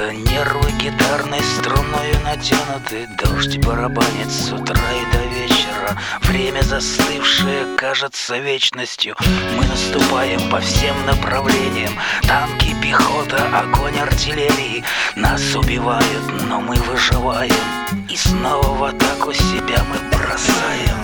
Это нервы гитарной струною натянуты. Дождь барабанит с утра и до вечера. Время застывшее кажется вечностью. Мы наступаем по всем направлениям. Танки, пехота, огонь артиллерии. Нас убивают, но мы выживаем. И снова в атаку себя мы бросаем.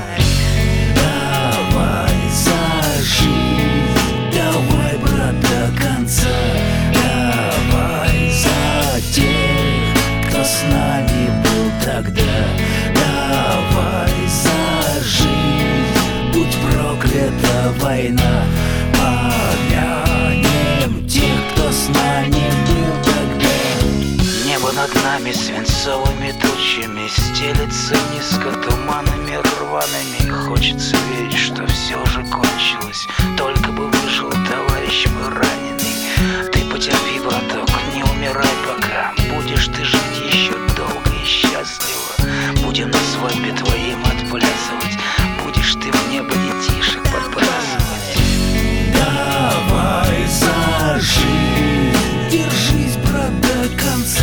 Давай за жизнь, давай, брат, до конца. Давай за тех, кто с нами был тогда. Давай за жизнь, будь проклята война. Помянем тех, кто с нами был тогда. Небо над нами свинцовыми тучами стелется низко туманами рваными. Хочется верить, что все же кончилось. Только бы выжил товарищ мой раненый. Ты потерпи, браток, не умирай пока. Будешь ты жить еще долго и счастливо. Будем на свадьбе твоим отплясывать. Будешь ты в небо детишек подбрасывать. Давай за жизнь, держись, брат, до конца.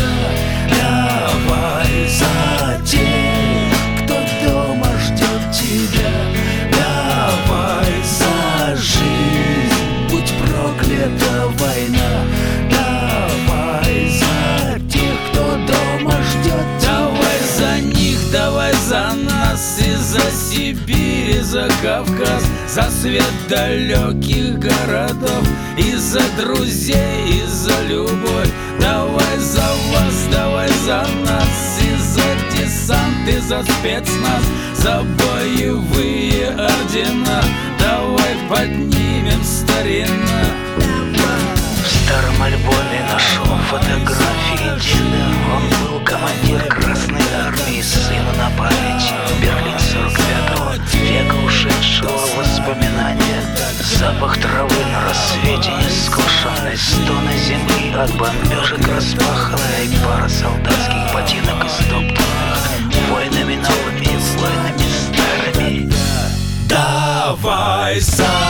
Давай за тех, кто дома ждет тебя. Давай за жизнь, будь проклята война. Давай за тех, кто дома ждет тебя. Давай за них, давай за нас и за Сибирь, и за Кавказ, за свет далеких городов, и за друзей, и за любовь. Давай за вас, давай за нас, и за десант, и за спецназ, за боевые ордена. Давай поднимем старина. В старом альбоме нашел фотографии деда. Он был командир Красной Армии, сыну на память. Берлин 45-го, века ушедшего воспоминания. Запах травы на рассвете нескошенной, стоны земли от бомбежек распаханной, пара солдатских ботинок истоптанных войнами новыми, войнами старыми. Давай за